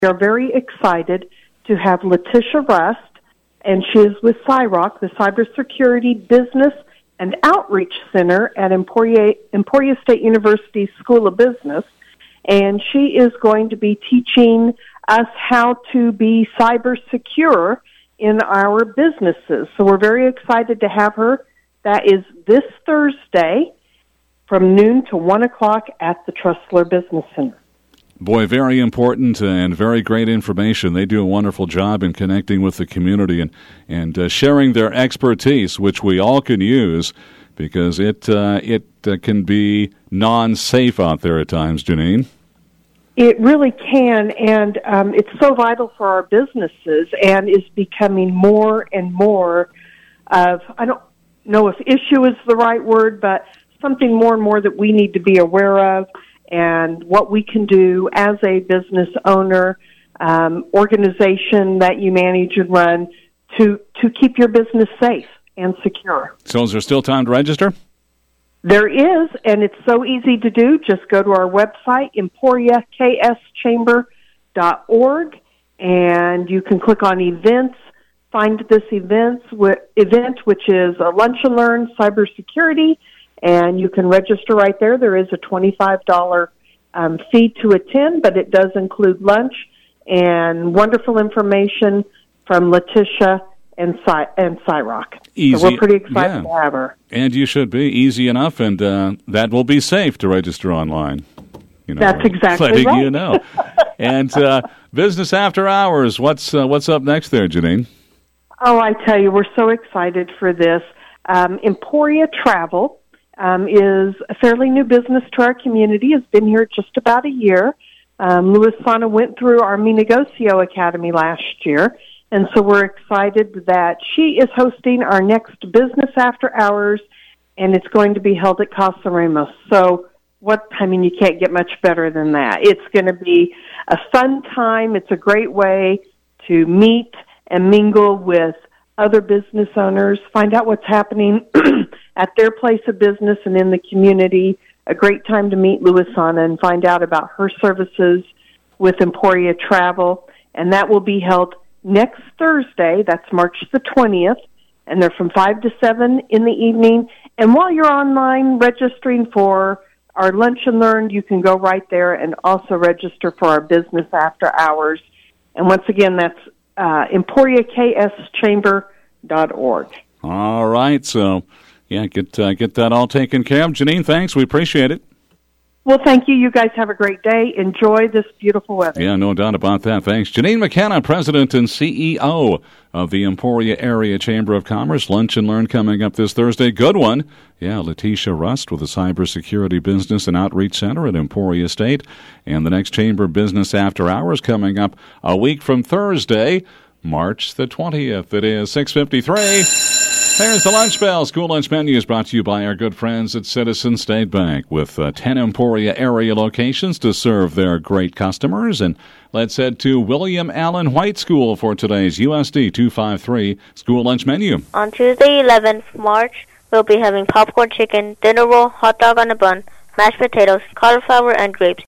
We are very excited to have Letitia Rust, and she is with CyROC, the Cybersecurity Business and Outreach Center at Emporia State University School of Business, and she is going to be teaching us how to be cyber secure in our businesses. So we're very excited to have her. That is this Thursday from noon to 1 o'clock at the Tressler Business Center. Boy, very important and very great information. They do a wonderful job in connecting with the community and sharing their expertise, which we all can use because it can be non-safe out there at times, Janine. It really can, and it's so vital for our businesses and is becoming more and more of, I don't know if issue is the right word, but something more and more that we need to be aware of and what we can do as a business owner, organization that you manage and run to keep your business safe and secure. So is there still time to register? There is, and it's so easy to do. Just go to our website, emporiakschamber.org, and you can click on events, find this event, which is a Lunch and Learn Cybersecurity, and you can register right there. There is a $25 fee to attend, but it does include lunch and wonderful information from Letitia and CyROC. Easy. So we're pretty excited to have her. And you should be. Easy enough, and that will be safe to register online. That's exactly letting right. You know. And Business After Hours, what's up next there, Janine? Oh, I tell you, we're so excited for this. Emporia Travel is a fairly new business to our community. It's been here just about a year. Louis Sana went through our Mi Negocio Academy last year, and so we're excited that she is hosting our next Business After Hours, and it's going to be held at Casa Ramos. So you can't get much better than that. It's going to be a fun time. It's a great way to meet and mingle with other business owners, find out what's happening at their place of business and in the community. A great time to meet Louisana and find out about her services with Emporia Travel. And that will be held next Thursday. That's March the 20th. And they're from 5 to 7 in the evening. And while you're online registering for our Lunch and Learn, you can go right there and also register for our Business After Hours. And once again, that's emporiakschamber.org. All right, so get that all taken care of. Janine, thanks. We appreciate it. Well, thank you. You guys have a great day. Enjoy this beautiful weather. Yeah, no doubt about that. Thanks. Janine McKenna, President and CEO of the Emporia Area Chamber of Commerce. Lunch and Learn coming up this Thursday. Good one. Yeah, Letitia Rust with the Cybersecurity Business and Outreach Center at Emporia State. And the next Chamber Business After Hours coming up a week from Thursday, March the 20th. It is 6:53. There's the lunch bell. School lunch menu is brought to you by our good friends at Citizen State Bank with 10 Emporia area locations to serve their great customers. And let's head to William Allen White School for today's USD 253 school lunch menu. On Tuesday, 11th March, we'll be having popcorn chicken, dinner roll, hot dog on a bun, mashed potatoes, cauliflower, and grapes.